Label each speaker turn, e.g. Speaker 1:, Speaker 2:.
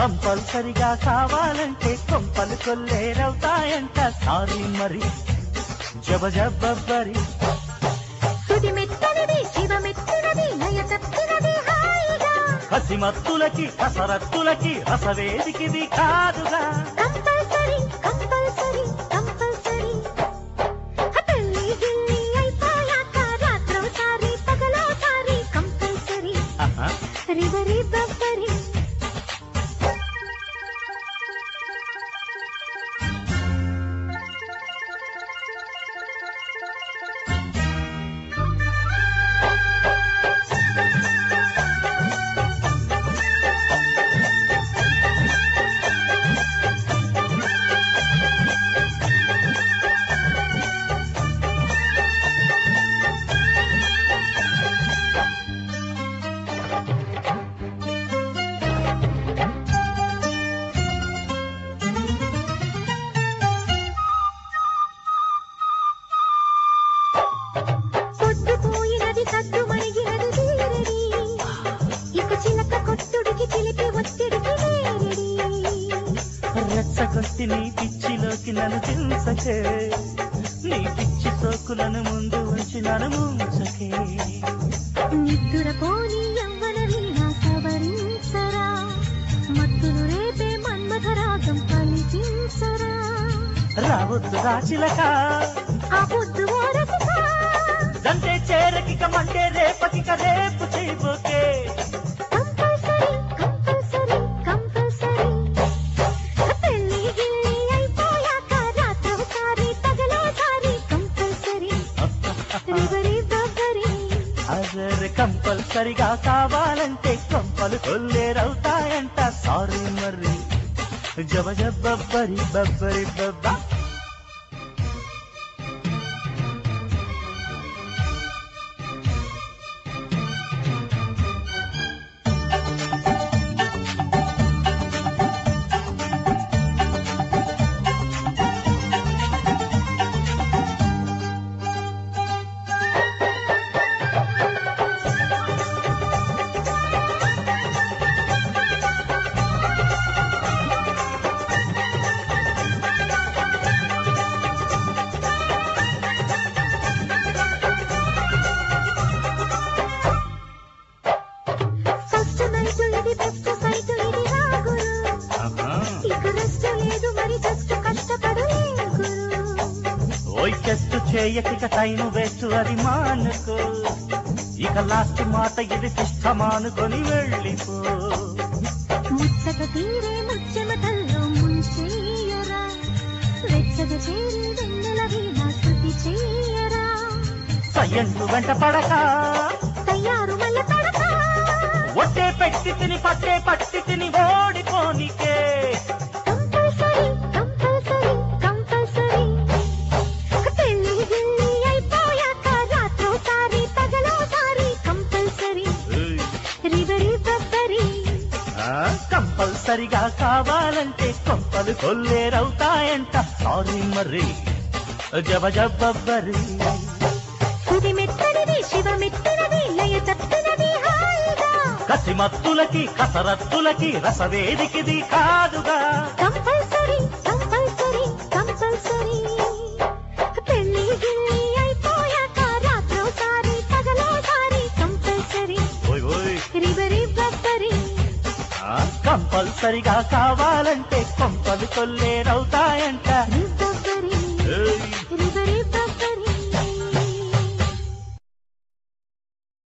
Speaker 1: కంపల్సరిగా కావాలంటే కొంపలు కొల్లేరవుతాయంట సారీ మరి జబజబ్బరి
Speaker 2: సుడిమెత్తనిది శివమెత్తనిది లయ తప్పినది హాయిగా
Speaker 1: కసిమత్తులకి కసరత్తులకి రసవేదికిది కాదుగా
Speaker 2: కంపల్సరీ కంపల్సరీ కంపల్సరీ పెళ్లి గిల్లి అయిపోయాక రాత్రోసారి పగలోసారి కంపల్సరీ రివరి బబ్బరి
Speaker 1: రెచ్చగొట్టి నీ పిచ్చిలోకి నన్ను దించకే నీ పిచ్చి సోకులను ముందు ఉంచి నన్ను ముంచకే
Speaker 2: నిద్దురపోని యవ్వన వీణ సవరించరా మత్తులు రేపే మన్మథరాగం పలికించరా
Speaker 1: రావద్దు రాచిలక
Speaker 2: ఆ పొద్దు ఓరసిక
Speaker 1: దంటే చేరకిక మంటే రేపకిక రేపు చేయబోకే
Speaker 2: కంపల్సరీ కంపల్సరీ కంపల్సరీ పెళ్లి గిల్లి అయిపోయాక రాత్రోసారి పగలోసారి కంపల్సరీ రివరి బబ్బరి
Speaker 1: అదర్ కంపల్సరిగా కావాలంటే కొంపలు కొల్లేరవుతాయంట సారీ మరి జబజబ్బరి బబ్బరి బబ్బా టెస్ట్ చేయక టైం వేస్ట్ అది మానుకో ఇక లాస్ట్ మాట ఇది ఇష్టమానుకొని వెళ్ళిపో
Speaker 2: ముచ్చట తీరే ముచ్చెమటల్లో ముంచెయ్యరా వెచ్చగ చేరి వెన్నెల వీణ శృతి చెయ్యరా
Speaker 1: సయ్యంటు వెంట పడక
Speaker 2: తయారు మల్ల పడక
Speaker 1: ఒట్టే పెట్టి తిని పట్టే పట్టి తిని ఓడిపోనికే
Speaker 2: కంపల్సరీ కంపల్సరీ కంపల్సరీ పెళ్లి గిల్లి అయిపోయాక రాత్రోసారి పగలోసారి కంపల్సరీ రివరి బబ్బరి
Speaker 1: కంపల్సరిగా కావాలంటే కొంపలు కొల్లేరవుతాయంట సారీ మరి జబజబ్బరి
Speaker 2: సుడిమెత్తనిది శివమెత్తనిది లయ తప్పినది హాయిగా
Speaker 1: కసిమత్తులకి కసరత్తులకి రసవేదికిది కాదుగా
Speaker 2: కంపల్సరీ కంపల్సరీ కంపల్సరీ పెళ్లి గిల్లి అయిపోయాక రాత్రోసారి పగలోసారి కంపల్సరీ రివరి బబ్బరి
Speaker 1: కంపల్సరిగా కావాలంటే కొంపలు కొల్లేరవుతాయంట
Speaker 2: బబ్బరి